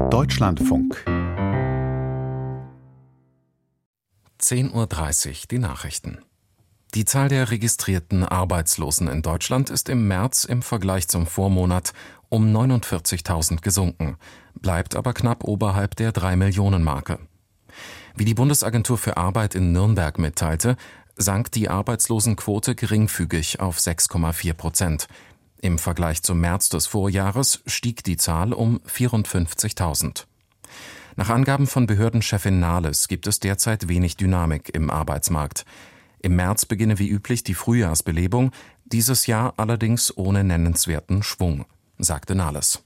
Deutschlandfunk 10:30 Uhr die Nachrichten. Die Zahl der registrierten Arbeitslosen in Deutschland ist im März im Vergleich zum Vormonat um 49.000 gesunken, bleibt aber knapp oberhalb der 3-Millionen-Marke. Wie die Bundesagentur für Arbeit in Nürnberg mitteilte, sank die Arbeitslosenquote geringfügig auf 6,4%. Im Vergleich zum März des Vorjahres stieg die Zahl um 54.000. Nach Angaben von Behördenchefin Nahles gibt es derzeit wenig Dynamik im Arbeitsmarkt. Im März beginne wie üblich die Frühjahrsbelebung, dieses Jahr allerdings ohne nennenswerten Schwung, sagte Nahles.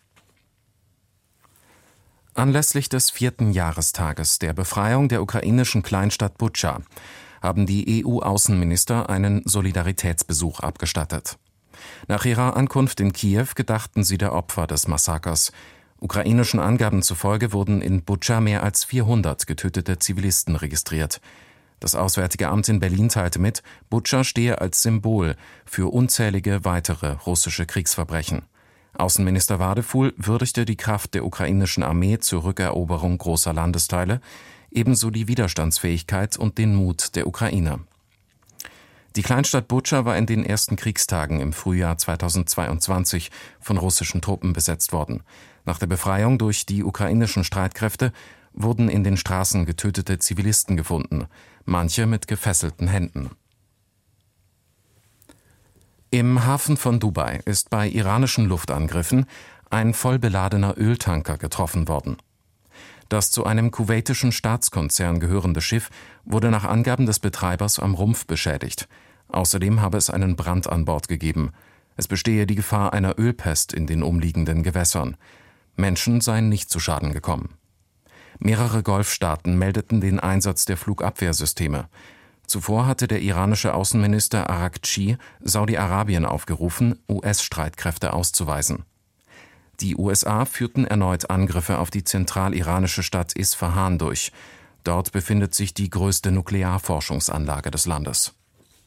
Anlässlich des 4. Jahrestages der Befreiung der ukrainischen Kleinstadt Butscha haben die EU-Außenminister einen Solidaritätsbesuch abgestattet. Nach ihrer Ankunft in Kiew gedachten sie der Opfer des Massakers. Ukrainischen Angaben zufolge wurden in Butscha mehr als 400 getötete Zivilisten registriert. Das Auswärtige Amt in Berlin teilte mit, Butscha stehe als Symbol für unzählige weitere russische Kriegsverbrechen. Außenminister Wadefuhl würdigte die Kraft der ukrainischen Armee zur Rückeroberung großer Landesteile, ebenso die Widerstandsfähigkeit und den Mut der Ukrainer. Die Kleinstadt Butscha war in den ersten Kriegstagen im Frühjahr 2022 von russischen Truppen besetzt worden. Nach der Befreiung durch die ukrainischen Streitkräfte wurden in den Straßen getötete Zivilisten gefunden, manche mit gefesselten Händen. Im Hafen von Dubai ist bei iranischen Luftangriffen ein vollbeladener Öltanker getroffen worden. Das zu einem kuwaitischen Staatskonzern gehörende Schiff wurde nach Angaben des Betreibers am Rumpf beschädigt. Außerdem habe es einen Brand an Bord gegeben. Es bestehe die Gefahr einer Ölpest in den umliegenden Gewässern. Menschen seien nicht zu Schaden gekommen. Mehrere Golfstaaten meldeten den Einsatz der Flugabwehrsysteme. Zuvor hatte der iranische Außenminister Araghchi Saudi-Arabien aufgerufen, US-Streitkräfte auszuweisen. Die USA führten erneut Angriffe auf die zentraliranische Stadt Isfahan durch. Dort befindet sich die größte Nuklearforschungsanlage des Landes.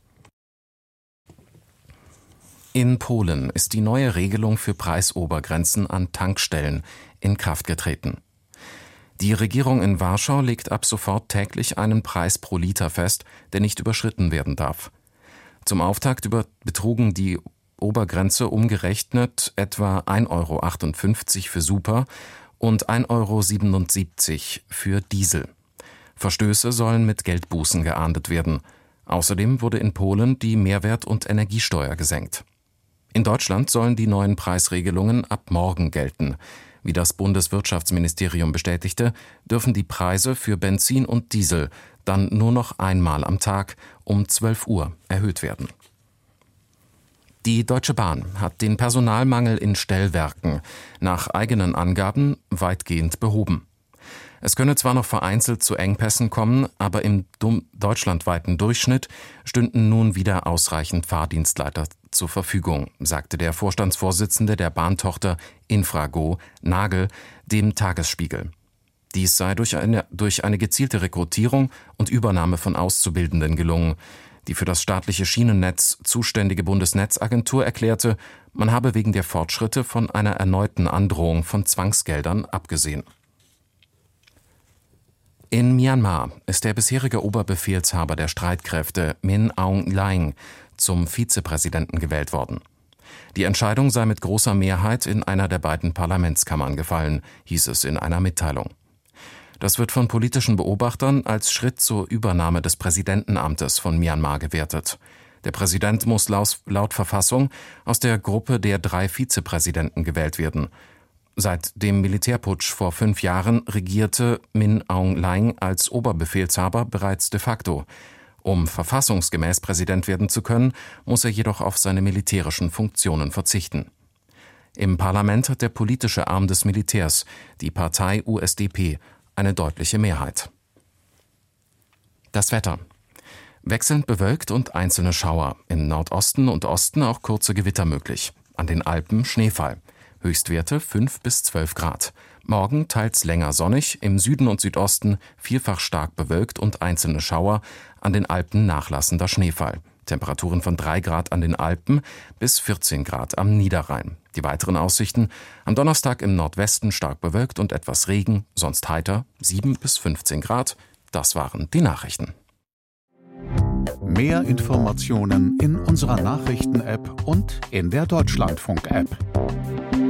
In Polen ist die neue Regelung für Preisobergrenzen an Tankstellen in Kraft getreten. Die Regierung in Warschau legt ab sofort täglich einen Preis pro Liter fest, der nicht überschritten werden darf. Zum Auftakt betrugen die Obergrenze umgerechnet etwa 1,58 € für Super und 1,77 € für Diesel. Verstöße sollen mit Geldbußen geahndet werden. Außerdem wurde in Polen die Mehrwert- und Energiesteuer gesenkt. In Deutschland sollen die neuen Preisregelungen ab morgen gelten. Wie das Bundeswirtschaftsministerium bestätigte, dürfen die Preise für Benzin und Diesel dann nur noch einmal am Tag um 12 Uhr erhöht werden. Die Deutsche Bahn hat den Personalmangel in Stellwerken nach eigenen Angaben weitgehend behoben. Es könne zwar noch vereinzelt zu Engpässen kommen, aber im deutschlandweiten Durchschnitt stünden nun wieder ausreichend Fahrdienstleiter zur Verfügung, sagte der Vorstandsvorsitzende der Bahntochter Infrago, Nagel, dem Tagesspiegel. Dies sei durch eine gezielte Rekrutierung und Übernahme von Auszubildenden gelungen. Die für das staatliche Schienennetz zuständige Bundesnetzagentur erklärte, man habe wegen der Fortschritte von einer erneuten Androhung von Zwangsgeldern abgesehen. In Myanmar ist der bisherige Oberbefehlshaber der Streitkräfte Min Aung Hlaing zum Vizepräsidenten gewählt worden. Die Entscheidung sei mit großer Mehrheit in einer der beiden Parlamentskammern gefallen, hieß es in einer Mitteilung. Das wird von politischen Beobachtern als Schritt zur Übernahme des Präsidentenamtes von Myanmar gewertet. Der Präsident muss laut Verfassung aus der Gruppe der 3 Vizepräsidenten gewählt werden. Seit dem Militärputsch vor 5 Jahren regierte Min Aung Hlaing als Oberbefehlshaber bereits de facto. Um verfassungsgemäß Präsident werden zu können, muss er jedoch auf seine militärischen Funktionen verzichten. Im Parlament hat der politische Arm des Militärs, die Partei USDP, eine deutliche Mehrheit. Das Wetter. Wechselnd bewölkt und einzelne Schauer. Im Nordosten und Osten auch kurze Gewitter möglich. An den Alpen Schneefall. Höchstwerte 5 bis 12 Grad. Morgen teils länger sonnig, im Süden und Südosten vielfach stark bewölkt und einzelne Schauer, an den Alpen nachlassender Schneefall. Temperaturen von 3 Grad an den Alpen bis 14 Grad am Niederrhein. Die weiteren Aussichten: am Donnerstag im Nordwesten stark bewölkt und etwas Regen, sonst heiter, 7 bis 15 Grad. Das waren die Nachrichten. Mehr Informationen in unserer Nachrichten-App und in der Deutschlandfunk-App.